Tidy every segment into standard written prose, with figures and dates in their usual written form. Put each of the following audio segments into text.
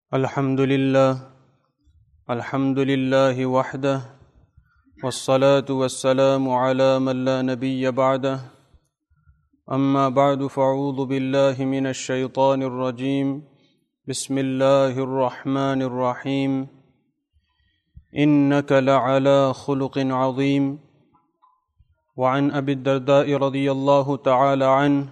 الحمد لله وحده والصلاة والسلام على من لا نبي بعده أما بعد فأعوذ بالله من الشيطان الرجيم بسم الله الرحمن الرحيم إنك لعلى خلق عظيم وعن أبي الدرداء رضي الله تعالى عنه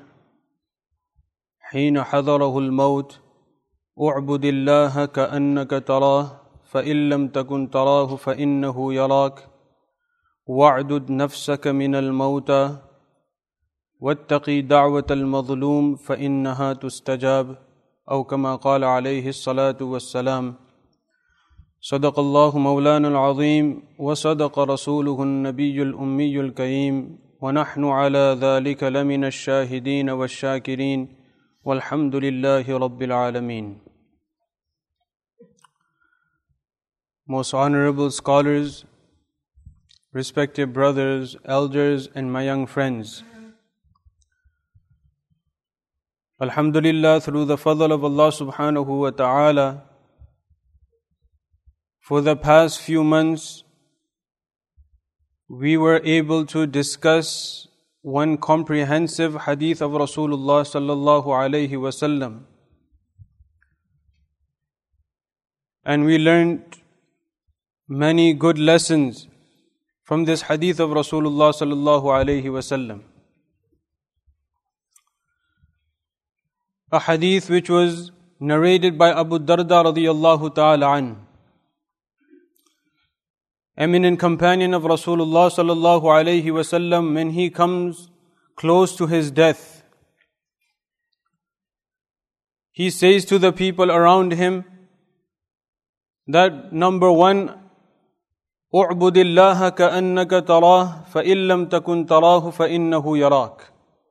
حين حضره الموت اعبد الله كأنك تراه فإن لم تكن تراه فإنه يراك واعدد نفسك من الموتى واتقي دعوة المظلوم فإنها تستجاب أو كما قال عليه الصلاة والسلام. صدق الله مولانا العظيم وصدق رسوله النبي الأمي الكريم ونحن على ذلك لمن الشاهدين والشاكرين والحمد لله رب العالمين. Most honorable scholars, respected brothers, elders, and my young friends. Alhamdulillah, through the fadl of Allah subhanahu wa ta'ala, for the past few months, we were able to discuss one comprehensive hadith of Rasulullah sallallahu alayhi wasallam. And we learned many good lessons from this hadith of Rasulullah sallallahu alayhi wasallam. A hadith which was narrated by Abu Darda radiyallahu ta'ala an, eminent companion of Rasulullah sallallahu alayhi wasallam, when he comes close to his death, he says to the people around him that number one, اعبد الله كأنك تراه فإن لم تكن تراه فإنه يراك.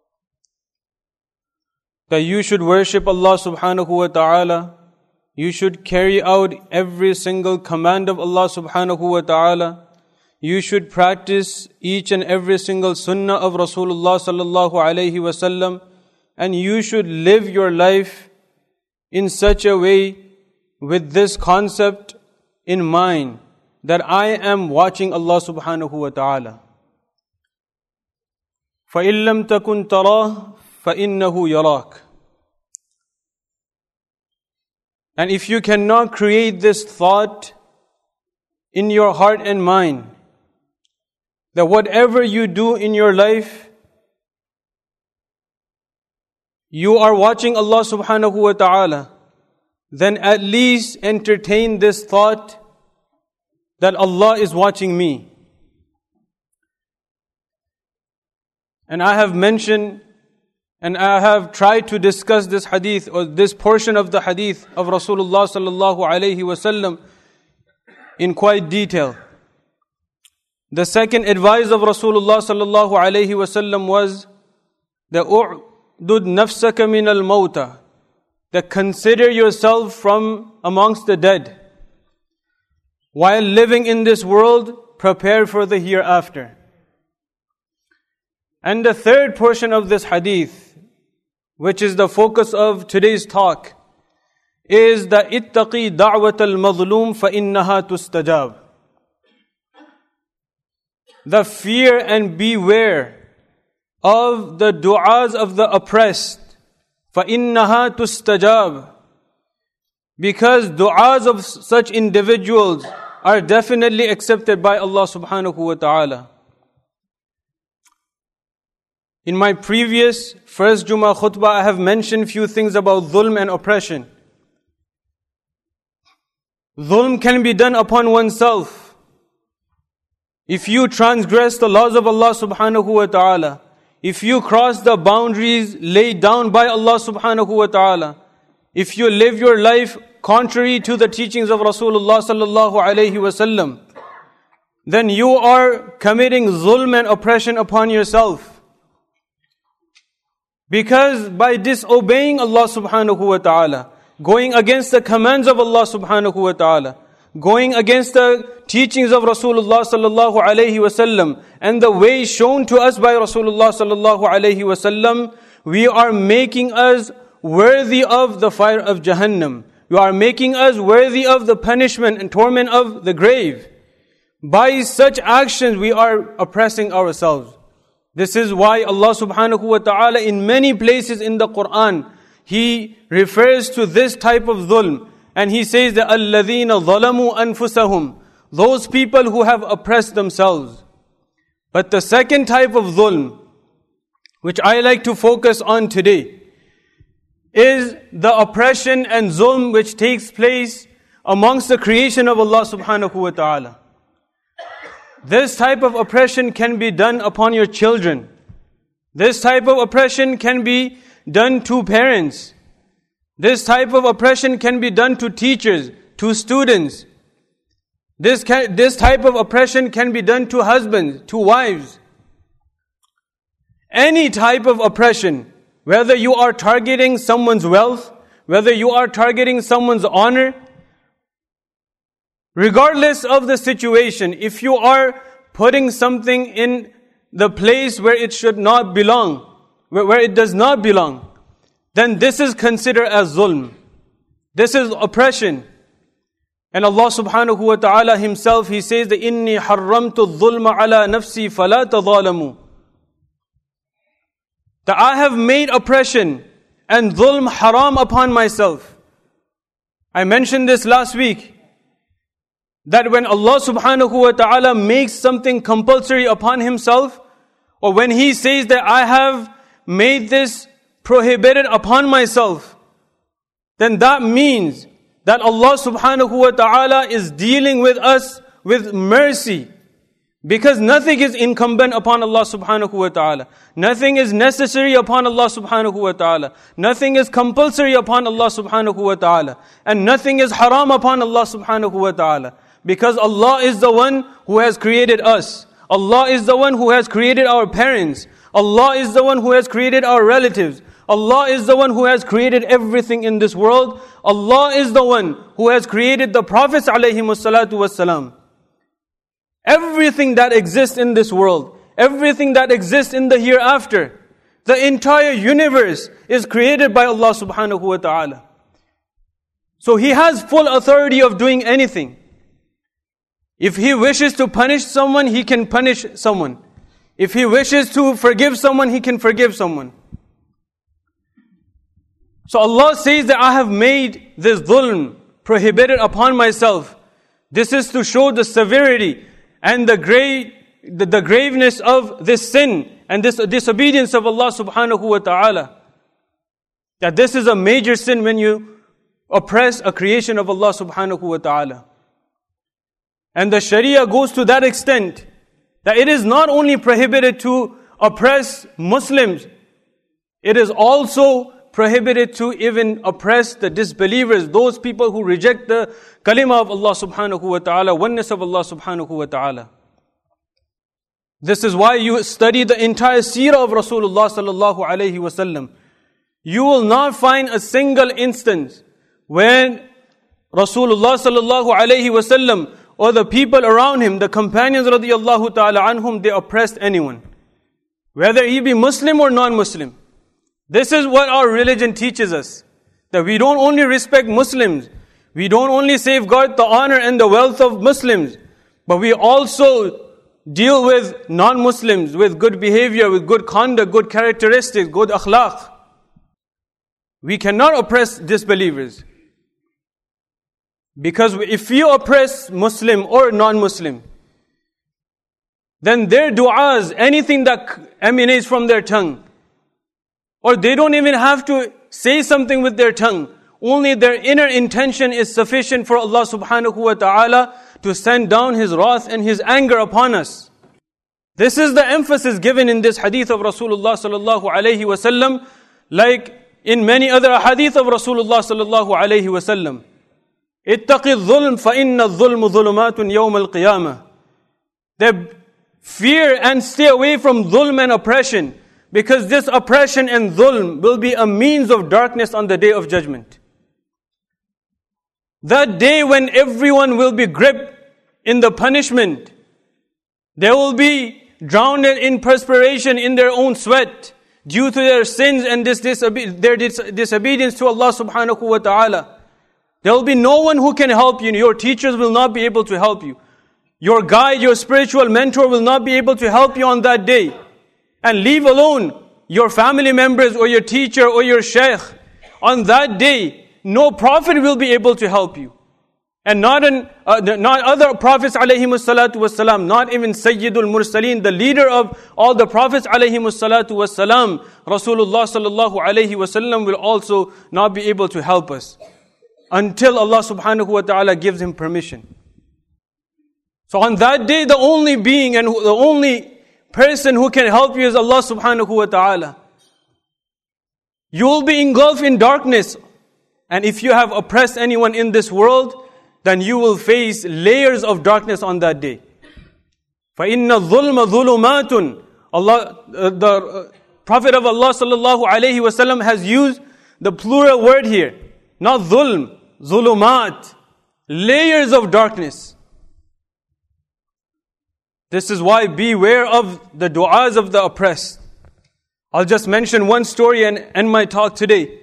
That you should worship Allah subhanahu wa ta'ala, you should carry out every single command of Allah subhanahu wa ta'ala, you should practice each and every single sunnah of Rasulullah sallallahu alayhi wasallam, and you should live your life in such a way with this concept in mind, that I am watching Allah subhanahu wa ta'ala. فَإِن لَمْ تَكُنْ تَرَاهُ فَإِنَّهُ يَرَاكَ. And if you cannot create this thought in your heart and mind, that whatever you do in your life, you are watching Allah subhanahu wa ta'ala, then at least entertain this thought that Allah is watching me. And I have mentioned and I have tried to discuss this hadith or this portion of the hadith of Rasulullah sallallahu alayhi wasallam in quite detail. The second advice of Rasulullah sallallahu alayhi wasallam was that u'dud nafsaka min al-mawta, that consider yourself from amongst the dead. While living in this world, prepare for the hereafter. And the third portion of this hadith, which is the focus of today's talk, is the ittaqi da'wat al-mazlum fa innaha tustajab. The fear and beware of the du'as of the oppressed, fa innaha tustajab. Because du'as of such individuals are definitely accepted by Allah subhanahu wa ta'ala. In my previous first Jummah khutbah, I have mentioned few things about dhulm and oppression. Dhulm can be done upon oneself. If you transgress the laws of Allah subhanahu wa ta'ala, if you cross the boundaries laid down by Allah subhanahu wa ta'ala, if you live your life contrary to the teachings of Rasulullah sallallahu alayhi wasallam, then you are committing zulm and oppression upon yourself. Because by disobeying Allah subhanahu wa ta'ala, going against the commands of Allah subhanahu wa ta'ala, going against the teachings of Rasulullah sallallahu alayhi wasallam, and the way shown to us by Rasulullah sallallahu alayhi wasallam, we are making us worthy of the fire of Jahannam. You are making us worthy of the punishment and torment of the grave. By such actions, we are oppressing ourselves. This is why Allah subhanahu wa ta'ala in many places in the Quran, He refers to this type of dhulm. And He says that الَّذِينَ ظَلَمُوا أَنفُسَهُمْ, those people who have oppressed themselves. But the second type of dhulm, which I like to focus on today, is the oppression and zulm which takes place amongst the creation of Allah subhanahu wa ta'ala. This type of oppression can be done upon your children. This type of oppression can be done to parents. This type of oppression can be done to teachers, to students. This type of oppression can be done to husbands, to wives. Any type of oppression, whether you are targeting someone's wealth, whether you are targeting someone's honor, regardless of the situation, if you are putting something in the place where it should not belong, where it does not belong, then this is considered as zulm. This is oppression. And Allah subhanahu wa ta'ala Himself, He says that إِنِّي حَرَّمْتُ الظُّلْمَ عَلَى نَفْسِي فَلَا تَظَالَمُوا, that I have made oppression and dhulm haram upon myself. I mentioned this last week, that when Allah subhanahu wa ta'ala makes something compulsory upon Himself, or when He says that I have made this prohibited upon myself, then that means that Allah subhanahu wa ta'ala is dealing with us with mercy. Because nothing is incumbent upon Allah subhanahu wa ta'ala. Nothing is necessary upon Allah subhanahu wa ta'ala. Nothing is compulsory upon Allah subhanahu wa ta'ala. And nothing is haram upon Allah subhanahu wa ta'ala. Because Allah is the one who has created us. Allah is the one who has created our parents. Allah is the one who has created our relatives. Allah is the one who has created everything in this world. Allah is the one who has created the Prophets ﷺ. Everything that exists in this world, everything that exists in the hereafter, the entire universe is created by Allah subhanahu wa ta'ala. So He has full authority of doing anything. If He wishes to punish someone, He can punish someone. If He wishes to forgive someone, He can forgive someone. So Allah says that I have made this dhulm prohibited upon myself. This is to show the severity and the graveness of this sin and this disobedience of Allah subhanahu wa ta'ala. That this is a major sin when you oppress a creation of Allah subhanahu wa ta'ala. And the Sharia goes to that extent that it is not only prohibited to oppress Muslims, it is also prohibited to even oppress the disbelievers, those people who reject the kalima of Allah subhanahu wa ta'ala, oneness of Allah subhanahu wa ta'ala. This is why you study the entire seerah of Rasulullah sallallahu alayhi wa sallam. You will not find a single instance when Rasulullah sallallahu alayhi wa sallam or the people around him, the companions radiyallahu ta'ala anhum, they oppressed anyone. Whether he be Muslim or non-Muslim. This is what our religion teaches us. That we don't only respect Muslims, we don't only safeguard the honor and the wealth of Muslims, but we also deal with non-Muslims with good behavior, with good conduct, good characteristics, good akhlaq. We cannot oppress disbelievers. Because if you oppress Muslim or non-Muslim, then their du'as, anything that emanates from their tongue, or they don't even have to say something with their tongue, only their inner intention is sufficient for Allah subhanahu wa ta'ala to send down His wrath and His anger upon us. This is the emphasis given in this hadith of Rasulullah sallallahu alayhi wa sallam, like in many other hadith of Rasulullah sallallahu alayhi wa sallam. اتق الظلم فإن الظلم ظلمات يوم القيامة. They fear and stay away from dhulm and oppression, because this oppression and dhulm will be a means of darkness on the day of judgment. That day when everyone will be gripped in the punishment. They will be drowned in perspiration in their own sweat due to their sins and their disobedience to Allah subhanahu wa ta'ala. There will be no one who can help you. Your teachers will not be able to help you. Your guide, your spiritual mentor will not be able to help you on that day. And leave alone your family members or your teacher or your shaykh. On that day, no prophet will be able to help you. And not other prophets alayhimus salatu wassalam, not even Sayyidul Mursaleen, the leader of all the prophets alayhimus salatu wassalam, Rasulullah sallallahu alayhi wasallam will also not be able to help us until Allah subhanahu wa ta'ala gives him permission. So on that day, the only being and the only person who can help you is Allah subhanahu wa ta'ala. You will be engulfed in darkness. And if you have oppressed anyone in this world, then you will face layers of darkness on that day. فَإِنَّ الظُّلْمَ ظُلُمَاتٌ Allah, the Prophet of Allah sallallahu alayhi wasallam has used the plural word here. Not dhulm, zulumat. Layers of darkness. This is why beware of the du'as of the oppressed. I'll just mention one story and end my talk today.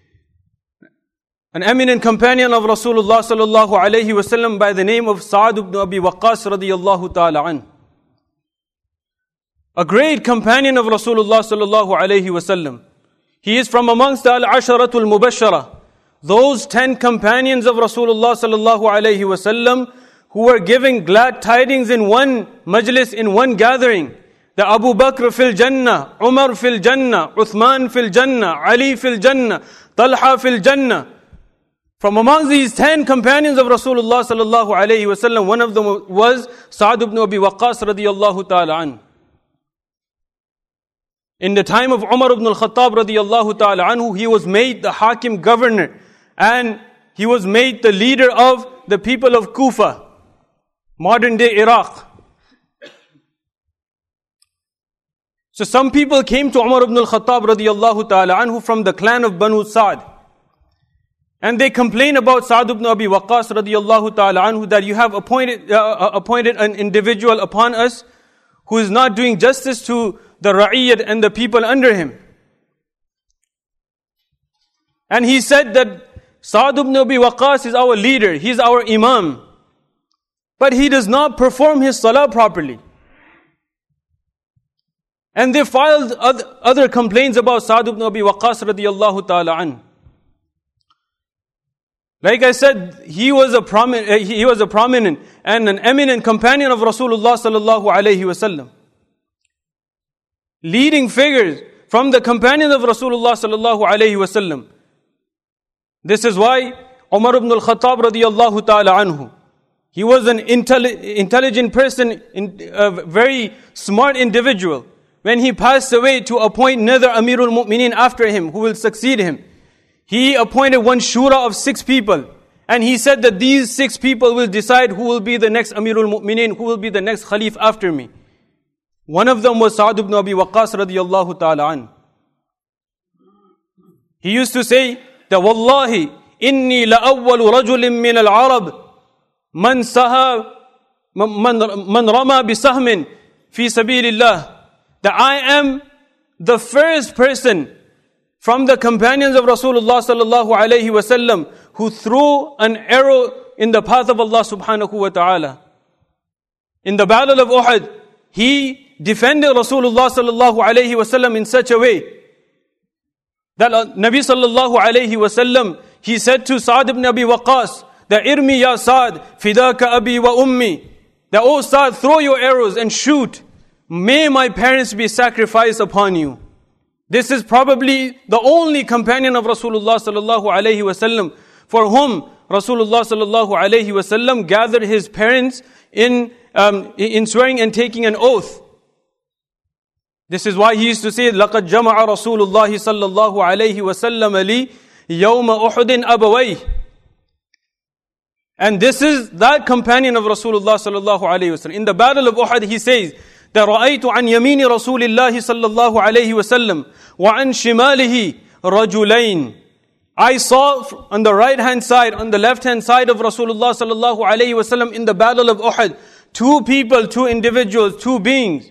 An eminent companion of Rasulullah sallallahu alayhi wasallam by the name of Sa'd ibn Abi Waqqas radiyallahu ta'ala an. A great companion of Rasulullah sallallahu alayhi wasallam. He is from amongst the Al-Asharatul Mubashshara. Those 10 companions of Rasulullah sallallahu alayhi wasallam who were giving glad tidings in one majlis, in one gathering. The Abu Bakr fil Jannah, Umar fil Jannah, Uthman fil Jannah, Ali fil Jannah, Talha fil Jannah. From among these 10 companions of Rasulullah sallallahu alayhi wasallam, one of them was Sa'd ibn Abi Waqqas radiyallahu ta'ala an. In the time of Umar ibn al-Khattab radiyallahu ta'ala anhu, he was made the Hakim governor and he was made the leader of the people of Kufa, modern day Iraq. So some people came to Umar ibn al-Khattab radiyallahu ta'ala anhu from the clan of Banu Sa'd. And they complain about Sa'd ibn Abi Waqqas radiyallahu ta'ala anhu that you have appointed an individual upon us who is not doing justice to the ra'iyyat and the people under him. And he said that Sa'd ibn Abi Waqqas is our leader, he is our imam. But he does not perform his salah properly. And they filed other complaints about Sa'd ibn Abi Waqqas radiyallahu ta'ala anhu. Like I said, he was a prominent and an eminent companion of Rasulullah sallallahu alayhi wasallam. Leading figures from the companions of Rasulullah sallallahu alayhi wasallam. This is why Umar ibn al-Khattab radiyallahu ta'ala anhu, he was an intelligent person, a very smart individual. When he passed away, to appoint another Amirul Mu'mineen after him who will succeed him, he appointed one shura of 6 people. And he said that these 6 people will decide who will be the next Amirul Mu'mineen, who will be the next Khalif after me. One of them was Sa'd ibn Abi Waqqas radiyallahu ta'ala an. He used to say that, Wallahi, inni la'awwalu rajulin min al-Arab man rama bisahmin fi sabilillah. That I am the first person from the companions of Rasulullah sallallahu alayhi wasallam who threw an arrow in the path of Allah subhanahu wa ta'ala. In the battle of Uhud, he defended Rasulullah sallallahu alayhi wasallam in such a way that Nabi sallallahu alayhi wasallam, he said to Sa'd ibn Abi Waqqas, that irmi ya Sa'd, fidaka abi wa ummi, that oh Sa'd, throw your arrows and shoot. May my parents be sacrificed upon you. This is probably the only companion of Rasulullah sallallahu alayhi wasallam for whom Rasulullah sallallahu alayhi wasallam gathered his parents in swearing and taking an oath. This is why he used to say, لَقَدْ جَمَعَ رَسُولُ اللَّهِ صَلَّى اللَّهُ عَلَيْهِ وَسَلَّمَ لِي يَوْمَ أُحُدٍ أَبَوَيْهِ. And this is that companion of Rasulullah sallallahu alayhi wasallam. In the battle of Uhud, he says, that رأيت عن يمين رسول الله صلى الله عليه وسلم وعن شماله رجلين. I saw on the right hand side, on the left hand side of Rasulullah sallallahu alayhi wasallam in the battle of Uhud, 2 people, 2 individuals, 2 beings.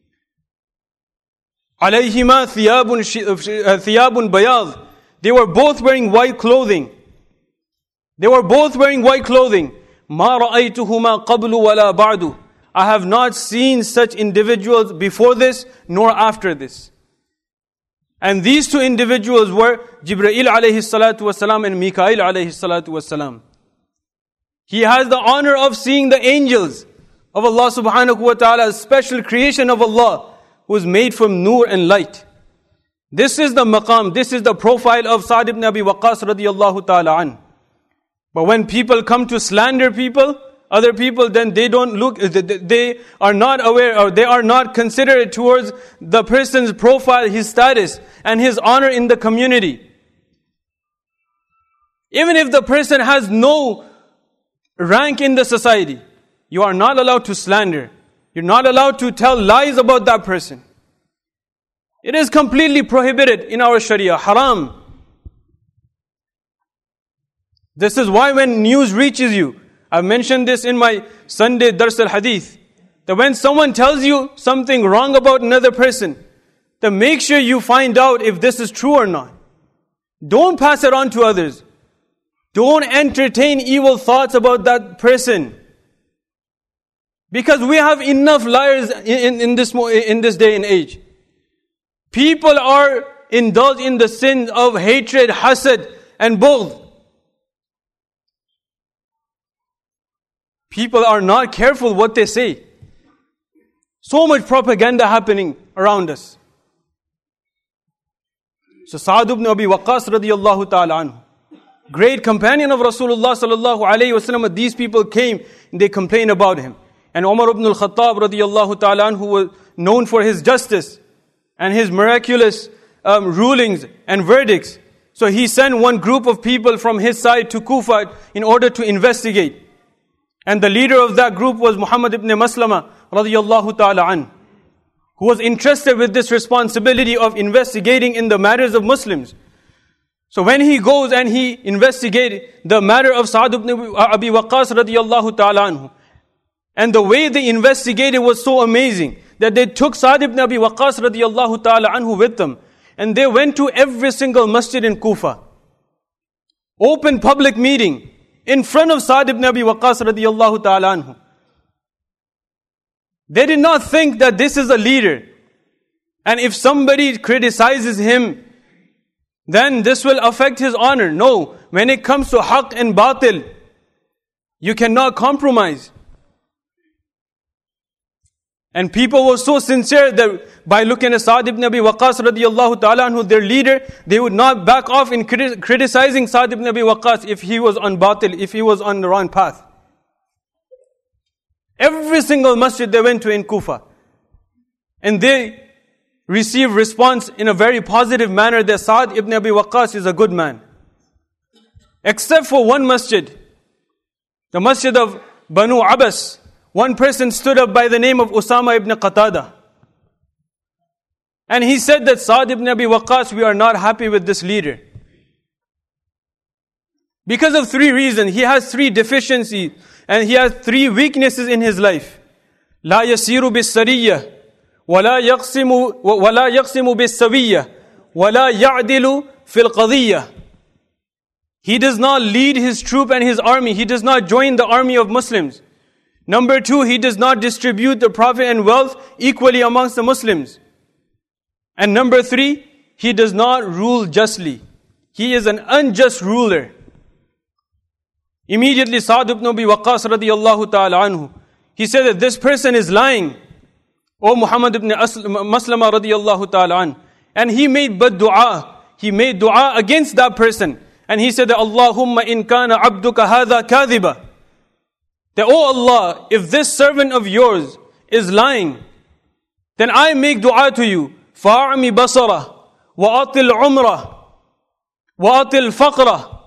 عليهما ثياب بياض. They were both wearing white clothing. They were both wearing white clothing. مَا رَأَيْتُهُمَا قَبْلُ وَلَا بَعْدُ. I have not seen such individuals before this, nor after this. And these two individuals were Jibreel alayhi salatu wasalam and Mikail alayhi salatu wasalam. He has the honor of seeing the angels of Allah subhanahu wa ta'ala, a special creation of Allah, who is made from nur and light. This is the maqam, this is the profile of Sa'd ibn Abi Waqqas radiyallahu ta'ala an. But when people come to slander people, other people, then they don't look, they are not aware, or they are not considerate towards the person's profile, his status, and his honor in the community. Even if the person has no rank in the society, you are not allowed to slander. You're not allowed to tell lies about that person. It is completely prohibited in our Sharia, haram. This is why when news reaches you, I've mentioned this in my Sunday Dars al-Hadith, that when someone tells you something wrong about another person, then make sure you find out if this is true or not. Don't pass it on to others. Don't entertain evil thoughts about that person. Because we have enough liars in this day and age. People are indulged in the sins of hatred, hasad, and bughd. People are not careful what they say. So much propaganda happening around us. So Sa'd ibn Abi Waqqas radiyallahu ta'ala anhu, great companion of Rasulullah sallallahu alayhi wasallam, these people came and they complained about him. And Umar ibn al-Khattab radiyallahu ta'ala anhu was known for his justice and his miraculous rulings and verdicts. So he sent one group of people from his side to Kufa in order to investigate. And the leader of that group was Muhammad ibn Maslama radiyallahu ta'ala an, who was entrusted with this responsibility of investigating in the matters of Muslims. So when he goes and he investigated the matter of Sa'd ibn Abi Waqqas radiyallahu ta'ala anhu, and the way they investigated was so amazing that they took Sa'd ibn Abi Waqqas radiyallahu ta'ala anhu with them, and they went to every single masjid in Kufa. Open public meeting in front of Sa'd ibn Abi Waqqas radiyallahu ta'ala anhu. They did not think that this is a leader, and if somebody criticizes him, then this will affect his honor. No, when it comes to haqq and batil, you cannot compromise. And people were so sincere that by looking at Sa'd ibn Abi Waqqas radiyallahu ta'ala anhu, their leader, they would not back off in criticizing Sa'd ibn Abi Waqqas if he was on batil, if he was on the wrong path. Every single masjid they went to in Kufa, and they received response in a very positive manner that Sa'd ibn Abi Waqqas is a good man. Except for one masjid, the masjid of Banu Abbas. One person stood up by the name of Usama ibn Qatada. And he said that Sa'd ibn Abi Waqqas, we are not happy with this leader. Because of three reasons. He has three deficiencies and he has three weaknesses in his life. لا يسير بالسرية ولا يقسم بالسوية ولا يعدل في القضية. He does not lead his troop and his army. He does not join the army of Muslims. Number two, he does not distribute the profit and wealth equally amongst the Muslims. And number three, he does not rule justly. He is an unjust ruler. Immediately Sa'd ibn Abi Waqqas radiyallahu ta'ala anhu, he said that this person is lying. O Muhammad ibn Maslama radiyallahu ta'ala anhu. And he made bad dua. He made dua against that person. And he said that Allahumma in kana abduka hadha kadhiba. That, oh Allah, if this servant of yours is lying, then I make dua to you. فَأَعْمِ بَصَرَهُ وَأَطِلْ عُمْرَهُ وَأَطِلْ فَقْرَهُ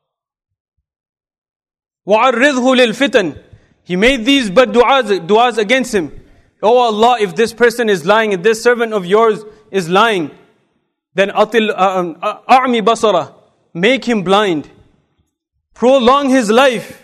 وَعَرِّضْهُ لِلْفِتَنِ. He made these bad du'as against him. Oh Allah, if this person is lying, if this servant of yours is lying, then أَعْمِ بَصَرَهُ, make him blind. Prolong his life.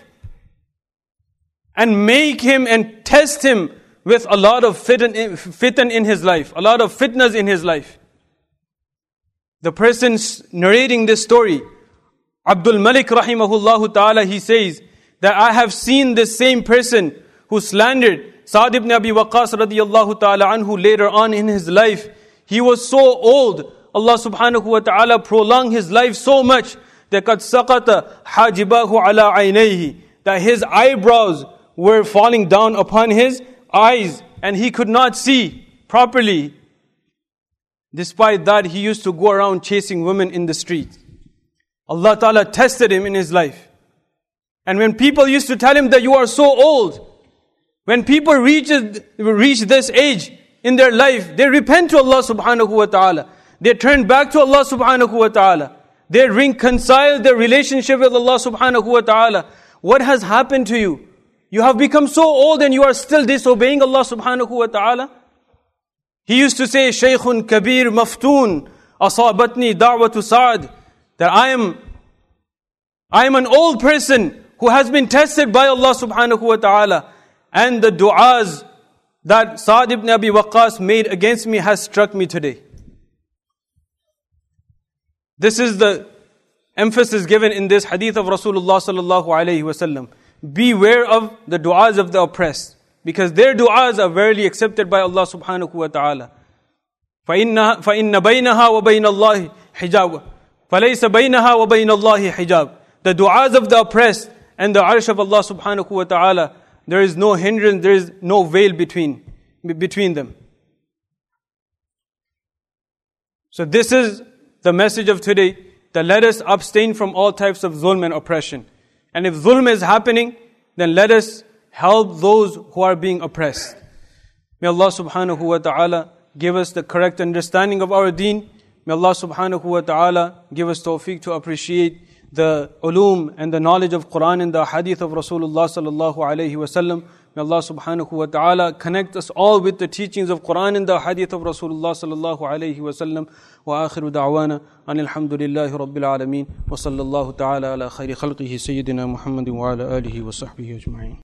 And make him and test him with a lot of fitan in his life, a lot of fitnas in his life. The person narrating this story Abdul Malik rahimahullah ta'ala, he says that I have seen this same person who slandered Sa'd ibn Abi Waqqas radiyallahu ta'ala anhu later on in his life. He was so old. Allah subhanahu wa ta'ala prolonged his life so much that قَدْ سَقَطَ حَاجِبَاهُ عَلَىٰ عَيْنَيْهِ, that his eyebrows were falling down upon his eyes and he could not see properly. Despite that, he used to go around chasing women in the street. Allah Ta'ala tested him in his life. And when people used to tell him that you are so old, when people reach this age in their life, they repent to Allah subhanahu wa ta'ala. They turn back to Allah subhanahu wa ta'ala. They reconcile their relationship with Allah subhanahu wa ta'ala. What has happened to you? You have become so old and you are still disobeying Allah subhanahu wa ta'ala. He used to say, Shaykhun Kabir Maftoon, Asabatni Da'watu Sa'd, that I am an old person who has been tested by Allah subhanahu wa ta'ala. And the du'as that Sa'd ibn Abi Waqqas made against me has struck me today. This is the emphasis given in this hadith of Rasulullah sallallahu alayhi wasallam. Beware of the du'as of the oppressed, because their du'as are verily accepted by Allah subhanahu wa ta'ala. فَإِنَّ بَيْنَهَا وَبَيْنَ اللَّهِ حِجَابٌ فَلَيْسَ بَيْنَهَا وَبَيْنَ اللَّهِ حِجَابٌ. The du'as of the oppressed and the arsh of Allah subhanahu wa ta'ala, there is no hindrance, there is no veil between them. So this is the message of today, that let us abstain from all types of zulm and oppression. And if zulm is happening, then let us help those who are being oppressed. May Allah subhanahu wa ta'ala give us the correct understanding of our deen. May Allah subhanahu wa ta'ala give us tawfiq to appreciate the ulum and the knowledge of Quran and the hadith of Rasulullah sallallahu alayhi wa sallam. May Allah subhanahu wa ta'ala connect us all with the teachings of Quran and the hadith of Rasulullah sallallahu alayhi wa sallam. Wa akhiru da'wana anil hamdulillahi rabbil alameen. Wa sallallahu ta'ala ala khayri khalqihi sayyidina Muhammadin wa ala alihi wa sahbihi ajma'in.